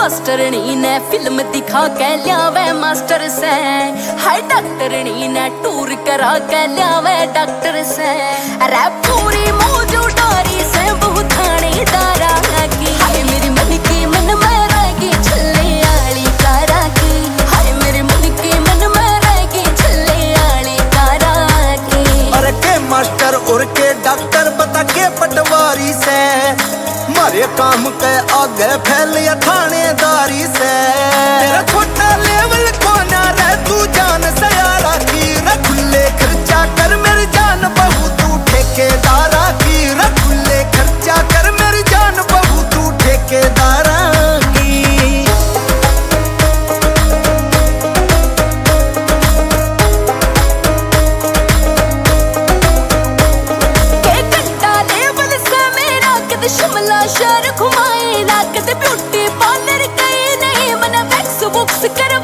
मास्टरनी ने फिल्म दिखा के लियावे मास्टर से, हाय डॉक्टरनी ने टूर करा के लियावे डॉक्टर से। अरे पूरी मौज उडारी से बहुत थानेदारा की, हाय मेरी मन की मन में रहेगी छल्ले आली कारा की, हाय मेरे मन की मन में रहेगी छल्ले आली कारा की। अरे के मास्टर और के डॉक्टर बता के पटवारी से, मारे काम के आगे फैल या थानेदारी से। तेरा छोटा लेवल को ना रह तू जान सयारा की, खुले खर्चा कर मेरी जान बहू तू ठेकेदारा की, खुले खर्चा कर मेरी जान बहू तू ठेकेदारा की। शिमला शहर घुमाए ना कद ब्यूटी पार्लर गए नहीं, मन वैक्स बुक्स कर